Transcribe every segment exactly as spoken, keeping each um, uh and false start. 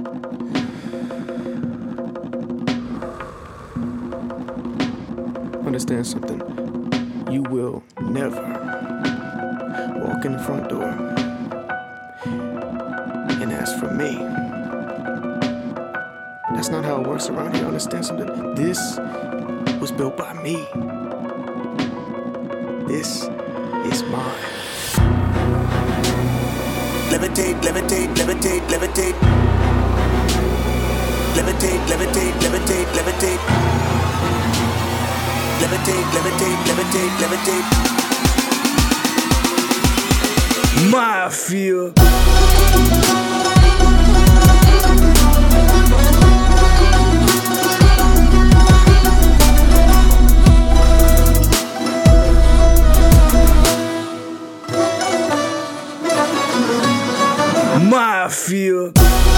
Understand something. You will never walk in the front door and ask for me. That's not how it works around here. Understand something. This was built by me. This is mine. Levitate, levitate, levitate, levitate. Levitate, levitate, levitate, levitate. Levitate, levitate, levitate, levitate. Mafia. Mafia.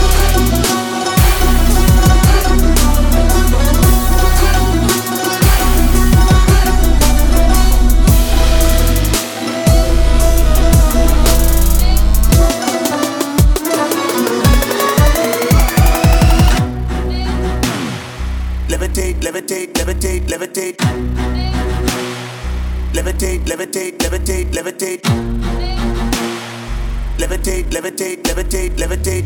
Levitate, levitate, levitate, levitate. Levitate, levitate, levitate, levitate. Levitate, levitate, levitate, levitate.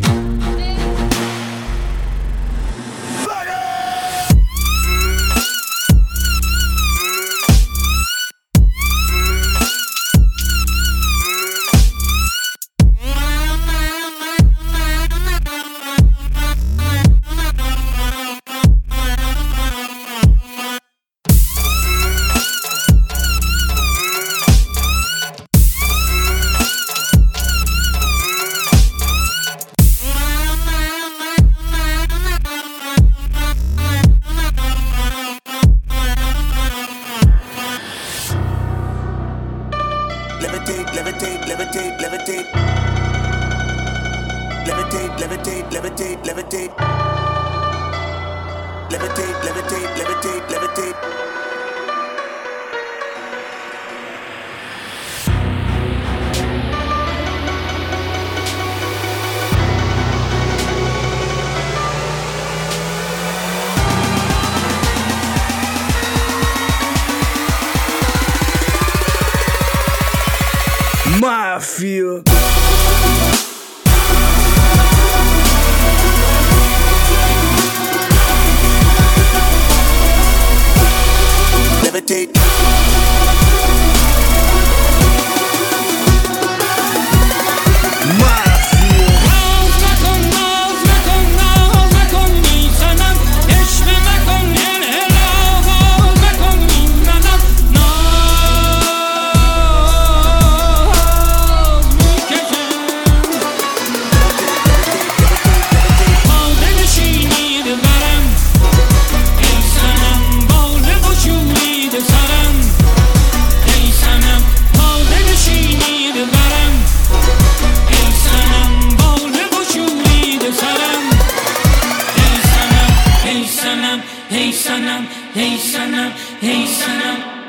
Levitate, levitate, levitate, levitate. Levitate, levitate, levitate, levitate. Levitate, levitate, levitate, levitate. Mafia. Levitate. Hey sanam, hey sanam, hey sanam.